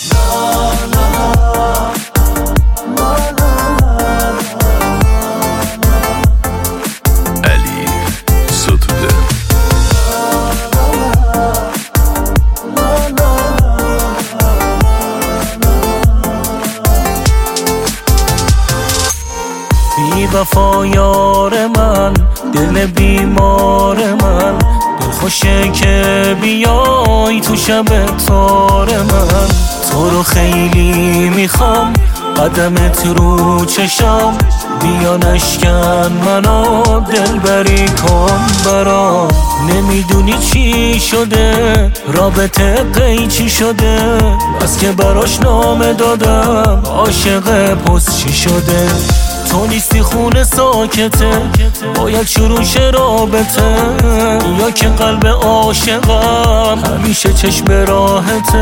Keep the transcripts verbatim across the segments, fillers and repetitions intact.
بی وفا یار من، دل بیمار من، دل خوشه که بیای تو شب تار من. تو رو خیلی میخوام، قدمت رو چشام، بیا نشکن منو دل بری کن برام. نمیدونی چی شده، رابطه قیچی شده، بس که براش نامه دادم، عاشق پست چی شده. تو نیستی خونه ساکته، باید شروع شه رابطه، یا که قلب عاشقم همیشه چشم راحته.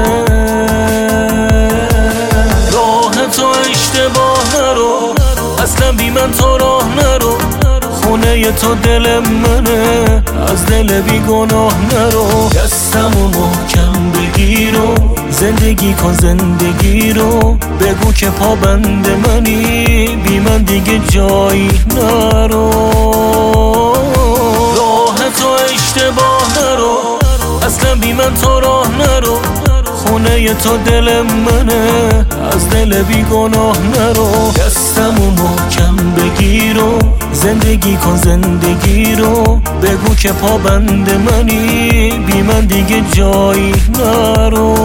راه تو اشتباه نرو، اصلا بی من تو راه نرو، خونه تو دل منه، از دل بی گناه نرو. دستمو محکم بگیر و زندگی کن زندگی رو، بگو که پابند منی، بی من دیگه جایی نرو. راه تو اشتباه نرو، اصلا بی من تو راه نرو، خونه تو دل منه، از دل بی گناه نرو. دستمو محکم بگیر و زندگی کن زندگی رو، بگو که پابند منی، بی من دیگه جایی نرو.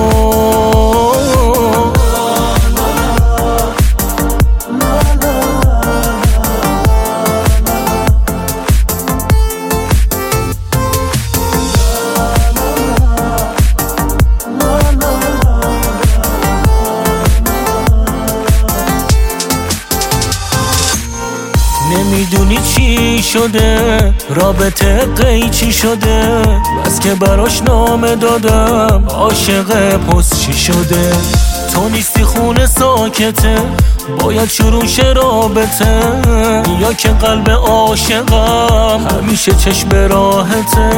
نمیدونی چی شده، رابطه قیچی شده، بس که براش نامه دادم، عاشق پست چی شده. تو نیستی خونه ساکته، باید شروع شه رابطه، یا که قلب عاشقم همیشه چشم راحته.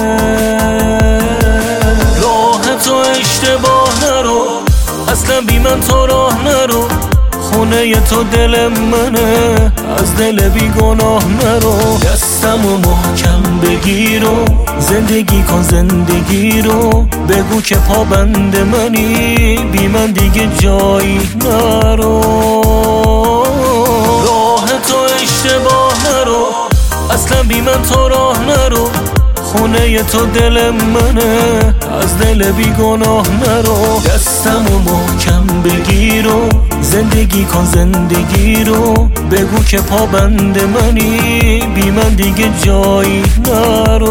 راه تو اشتباه نرو، اصلا بی من تو راه نرو، خونه تو دل منه، از دل بی گناه نرو. دستمو محکم بگیر و زندگی کن زندگی رو، بگو که پابند منی، بی من دیگه جایی نرو. راه تو اشتباه نرو، اصلا بی من تو راه نرو، خونه تو دل منه، از دل بی گناه نرو. دستمو محکم بگیر و زندگی کن زندگی رو، بگو که پابند منی، بی من دیگه جایی نرو.